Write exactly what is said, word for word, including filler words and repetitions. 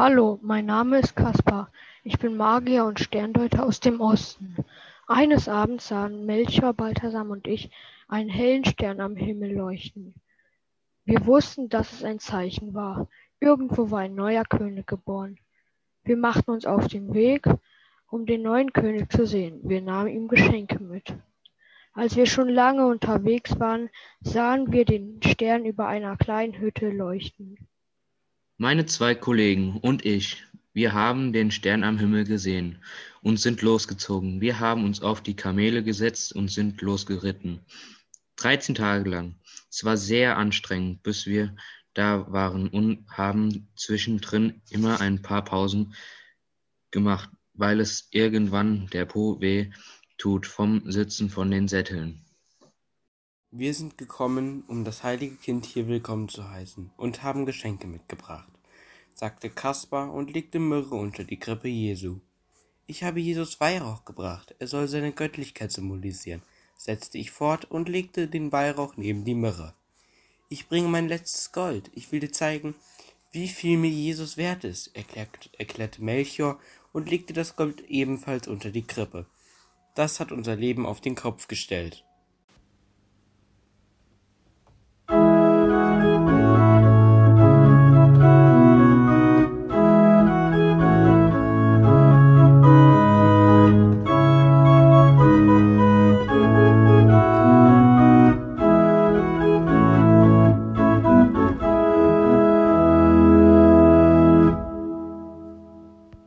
Hallo, mein Name ist Kaspar. Ich bin Magier und Sterndeuter aus dem Osten. Eines Abends sahen Melchior, Balthasar und ich einen hellen Stern am Himmel leuchten. Wir wussten, dass es ein Zeichen war. Irgendwo war ein neuer König geboren. Wir machten uns auf den Weg, um den neuen König zu sehen. Wir nahmen ihm Geschenke mit. Als wir schon lange unterwegs waren, sahen wir den Stern über einer kleinen Hütte leuchten. Meine zwei Kollegen und ich, wir haben den Stern am Himmel gesehen und sind losgezogen. Wir haben uns auf die Kamele gesetzt und sind losgeritten. dreizehn Tage lang. Es war sehr anstrengend, bis wir da waren und haben zwischendrin immer ein paar Pausen gemacht, weil es irgendwann der Po weh tut vom Sitzen von den Sätteln. Wir sind gekommen, um das heilige Kind hier willkommen zu heißen und haben Geschenke mitgebracht, sagte Kaspar und legte Myrrhe unter die Krippe Jesu. Ich habe Jesus Weihrauch gebracht, er soll seine Göttlichkeit symbolisieren, setzte ich fort und legte den Weihrauch neben die Myrrhe. Ich bringe mein letztes Gold, ich will dir zeigen, wie viel mir Jesus wert ist, erklärt, erklärte Melchior und legte das Gold ebenfalls unter die Krippe. Das hat unser Leben auf den Kopf gestellt.